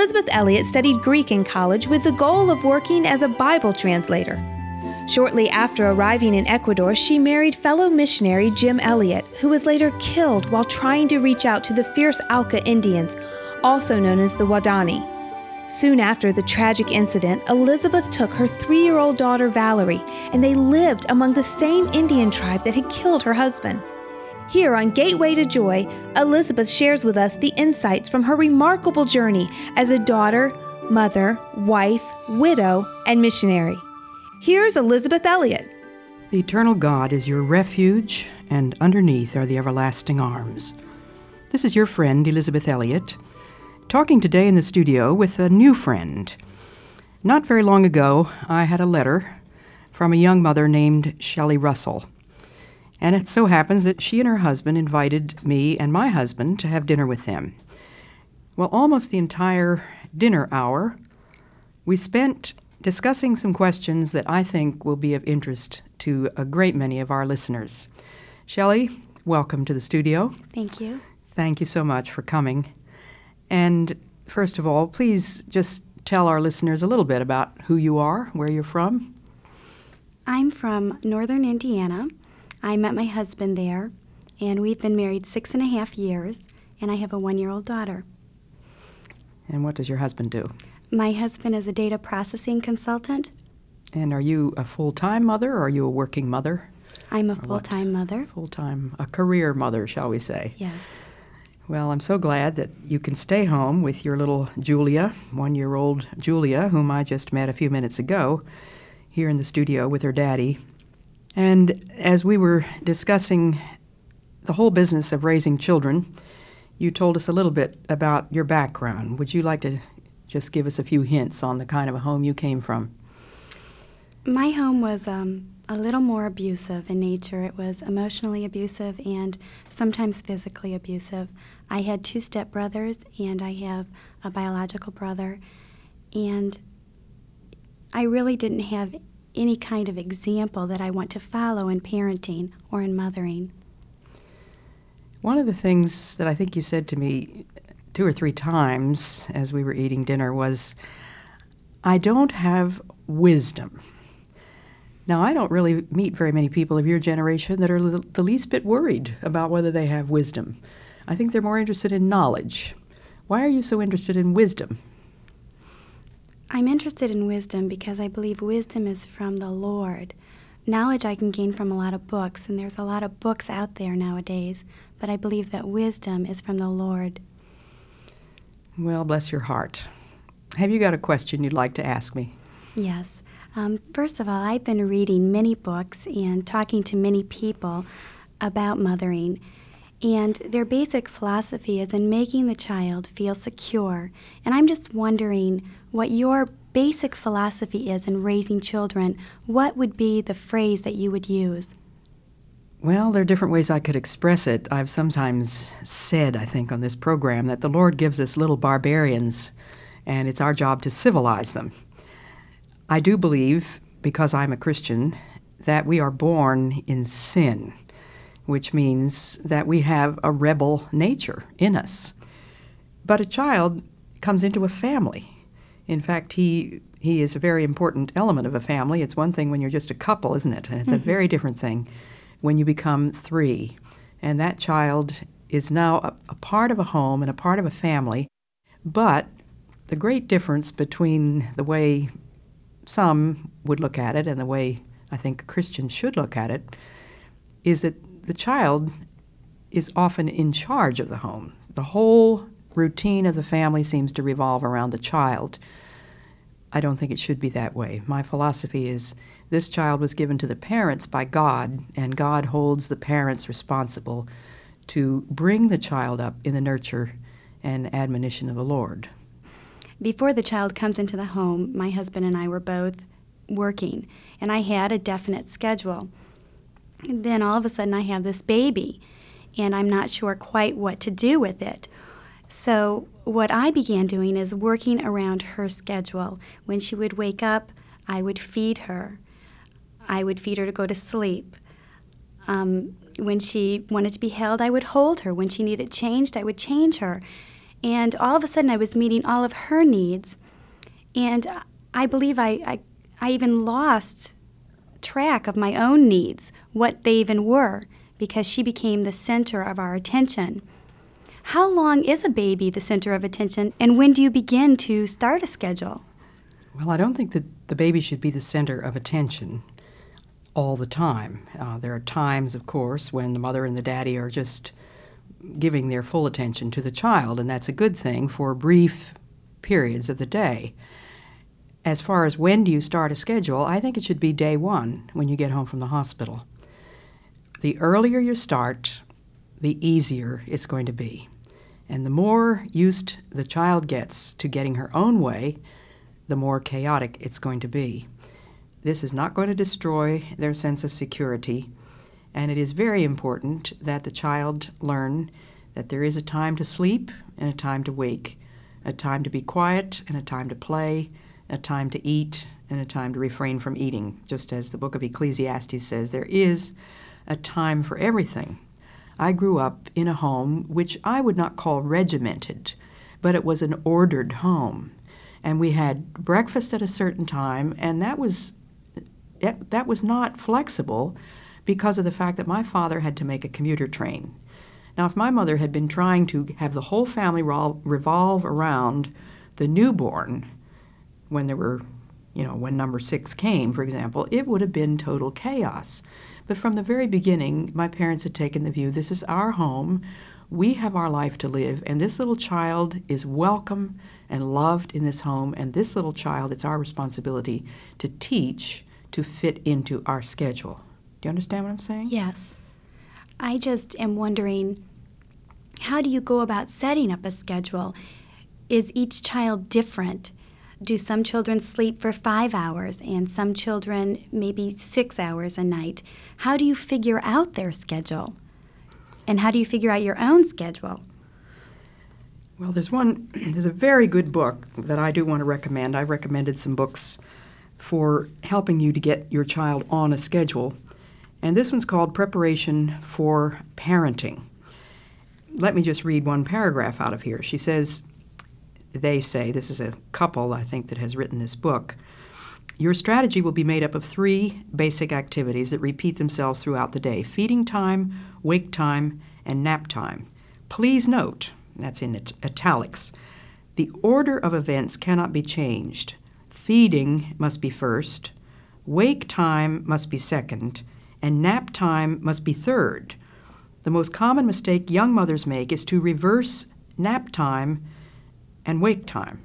Elisabeth Elliot studied Greek in college with the goal of working as a Bible translator. Shortly after arriving in Ecuador, she married fellow missionary Jim Elliot, who was later killed while trying to reach out to the fierce Auca Indians, also known as the Wadani. Soon after the tragic incident, Elisabeth took her 3-year-old daughter Valerie, and they lived among the same Indian tribe that had killed her husband. Here on Gateway to Joy, Elisabeth shares with us the insights from her remarkable journey as a daughter, mother, wife, widow, and missionary. Here's Elisabeth Elliot. The eternal God is your refuge, and underneath are the everlasting arms. This is your friend, Elisabeth Elliot, talking today in the studio with a new friend. Not very long ago, I had a letter from a young mother named Shelley Russell. And it so happens that she and her husband invited me and my husband to have dinner with them. Well, almost the entire dinner hour, we spent discussing some questions that I think will be of interest to a great many of our listeners. Shelley, welcome to the studio. Thank you. Thank you so much for coming. And first of all, please just tell our listeners a little bit about who you are, where you're from. I'm from northern Indiana. I met my husband there, and we've been married 6.5 years, and I have a 1-year-old daughter. And what does your husband do? My husband is a data processing consultant. And are you a full-time mother, or are you a working mother? I'm a full-time mother. Full-time, a career mother, shall we say. Yes. Well, I'm so glad that you can stay home with your little Julia, 1-year-old Julia, whom I just met a few minutes ago, here in the studio with her daddy. And as we were discussing the whole business of raising children, you told us a little bit about your background. Would you like to just give us a few hints on the kind of a home you came from? My home was a little more abusive in nature. It was emotionally abusive and sometimes physically abusive. I had 2 stepbrothers, and I have a biological brother, and I really didn't have any kind of example that I want to follow in parenting or in mothering. One of the things that I think you said to me 2 or 3 times as we were eating dinner was, I don't have wisdom. Now, I don't really meet very many people of your generation that are the least bit worried about whether they have wisdom. I think they're more interested in knowledge. Why are you so interested in wisdom? I'm interested in wisdom because I believe wisdom is from the Lord. Knowledge I can gain from a lot of books, and there's a lot of books out there nowadays, but I believe that wisdom is from the Lord. Well, bless your heart. Have you got a question you'd like to ask me? Yes. First of all, I've been reading many books and talking to many people about mothering, and their basic philosophy is in making the child feel secure. And I'm just wondering what your basic philosophy is in raising children. What would be the phrase that you would use? Well, there are different ways I could express it. I've sometimes said, I think, on this program that the Lord gives us little barbarians, and it's our job to civilize them. I do believe, because I'm a Christian, that we are born in sin, which means that we have a rebel nature in us. But a child comes into a family. In fact, he is a very important element of a family. It's one thing when you're just a couple, isn't it? And it's a very different thing when you become 3. And that child is now a part of a home and a part of a family. But the great difference between the way some would look at it and the way I think Christians should look at it is that the child is often in charge of the home. The whole routine of the family seems to revolve around the child. I don't think it should be that way. My philosophy is this child was given to the parents by God, and God holds the parents responsible to bring the child up in the nurture and admonition of the Lord. Before the child comes into the home, my husband and I were both working, and I had a definite schedule. And then all of a sudden I have this baby, and I'm not sure quite what to do with it. So what I began doing is working around her schedule. When she would wake up, I would feed her. I would feed her to go to sleep. When she wanted to be held, I would hold her. When she needed changed, I would change her. And all of a sudden I was meeting all of her needs, and I believe I even lost track of my own needs, what they even were, because she became the center of our attention. How long is a baby the center of attention, and when do you begin to start a schedule? Well, I don't think that the baby should be the center of attention all the time. There are times, of course, when the mother and the daddy are just giving their full attention to the child, and that's a good thing for brief periods of the day. As far as when do you start a schedule, I think it should be day one when you get home from the hospital. The earlier you start, the easier it's going to be. And the more used the child gets to getting her own way, the more chaotic it's going to be. This is not going to destroy their sense of security, and it is very important that the child learn that there is a time to sleep and a time to wake, a time to be quiet and a time to play, a time to eat and a time to refrain from eating. Just as the book of Ecclesiastes says, there is a time for everything. I grew up in a home which I would not call regimented, but it was an ordered home. And we had breakfast at a certain time, and that was not flexible because of the fact that my father had to make a commuter train. Now, if my mother had been trying to have the whole family revolve around the newborn when there were, when number 6 came, for example, it would have been total chaos. But from the very beginning, my parents had taken the view, this is our home, we have our life to live, and this little child is welcome and loved in this home, and this little child, it's our responsibility to teach to fit into our schedule. Do you understand what I'm saying? Yes. I just am wondering, how do you go about setting up a schedule? Is each child different? Do some children sleep for 5 hours and some children maybe 6 hours a night? How do you figure out their schedule? And how do you figure out your own schedule? Well, there's a very good book that I do want to recommend. I've recommended some books for helping you to get your child on a schedule. And this one's called Preparation for Parenting. Let me just read one paragraph out of here. She says, they say, this is a couple, I think, that has written this book, your strategy will be made up of 3 basic activities that repeat themselves throughout the day: feeding time, wake time, and nap time. Please note, that's in italics, the order of events cannot be changed. Feeding must be first, wake time must be second, and nap time must be third. The most common mistake young mothers make is to reverse nap time and wake time.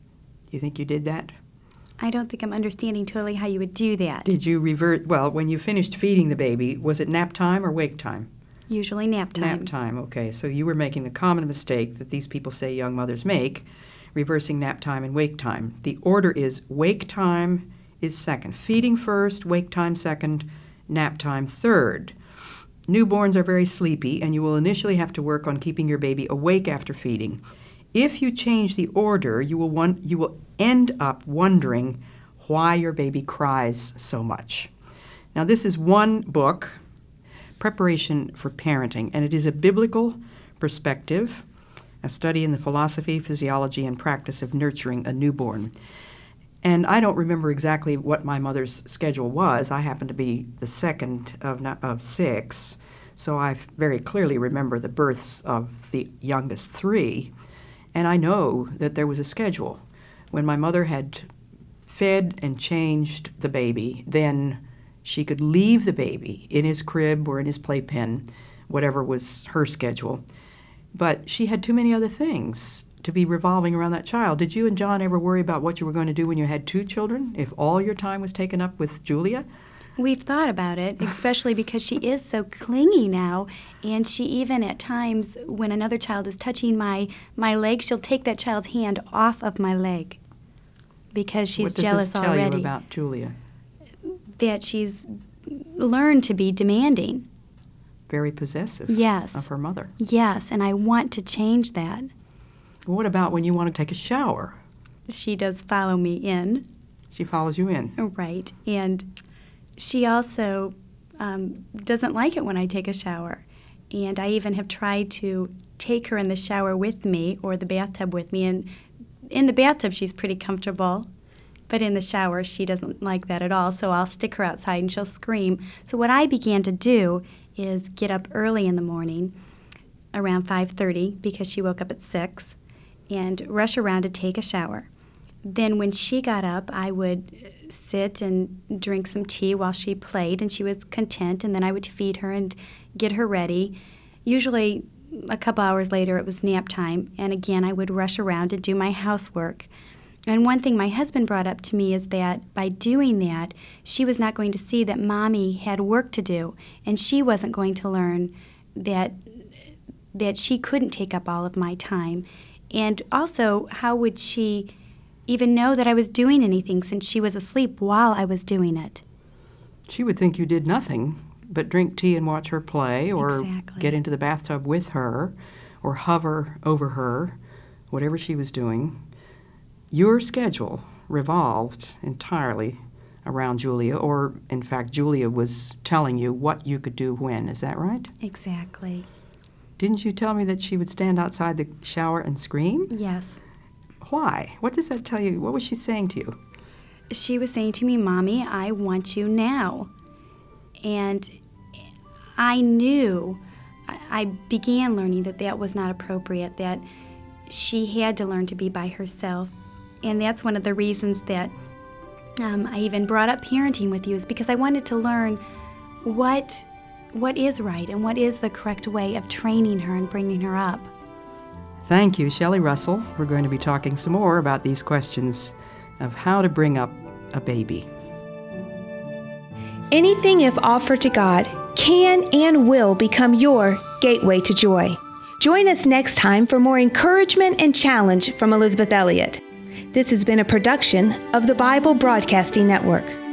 You think you did that? I don't think I'm understanding totally how you would do that. Did you revert, well, when you finished feeding the baby, was it nap time or wake time? Usually nap time. Nap time, okay. So you were making the common mistake that these people say young mothers make, reversing nap time and wake time. The order is wake time is second. Feeding first, wake time second, nap time third. Newborns are very sleepy, and you will initially have to work on keeping your baby awake after feeding. If you change the order, you will end up wondering why your baby cries so much. Now, this is one book, Preparation for Parenting, and it is a biblical perspective, a study in the philosophy, physiology, and practice of nurturing a newborn. And I don't remember exactly what my mother's schedule was. I happen to be the second of 6, so I very clearly remember the births of the youngest 3. And I know that there was a schedule. When my mother had fed and changed the baby, then she could leave the baby in his crib or in his playpen, whatever was her schedule. But she had too many other things to be revolving around that child. Did you and John ever worry about what you were going to do when you had 2 children, if all your time was taken up with Julia? We've thought about it, especially because she is so clingy now, and she even at times, when another child is touching my leg, she'll take that child's hand off of my leg because she's jealous already. What does this tell you about Julia? That she's learned to be demanding. Very possessive. Yes. Of her mother. Yes, and I want to change that. What about when you want to take a shower? She does follow me in. She follows you in. Right, and she also doesn't like it when I take a shower. And I even have tried to take her in the shower with me or the bathtub with me. And in the bathtub, she's pretty comfortable. But in the shower, she doesn't like that at all. So I'll stick her outside and she'll scream. So what I began to do is get up early in the morning, around 5:30, because she woke up at 6, and rush around to take a shower. Then when she got up, I would sit and drink some tea while she played, and she was content, and then I would feed her and get her ready. Usually a couple hours later, it was nap time, and again, I would rush around to do my housework. And one thing my husband brought up to me is that by doing that, she was not going to see that Mommy had work to do, and she wasn't going to learn that she couldn't take up all of my time. And also, how would she even know that I was doing anything since she was asleep while I was doing it? She would think you did nothing but drink tea and watch her play, or Exactly. get into the bathtub with her, or hover over her, whatever she was doing. Your schedule revolved entirely around Julia, or in fact, Julia was telling you what you could do when. Is that right? Exactly. Didn't you tell me that she would stand outside the shower and scream? Yes. Why? What does that tell you? What was she saying to you? She was saying to me, Mommy, I want you now. And I knew, I began learning that was not appropriate, that she had to learn to be by herself. And that's one of the reasons that I even brought up parenting with you, is because I wanted to learn what is right and what is the correct way of training her and bringing her up. Thank you, Shelley Russell. We're going to be talking some more about these questions of how to bring up a baby. Anything, if offered to God, can and will become your gateway to joy. Join us next time for more encouragement and challenge from Elizabeth Elliot. This has been a production of the Bible Broadcasting Network.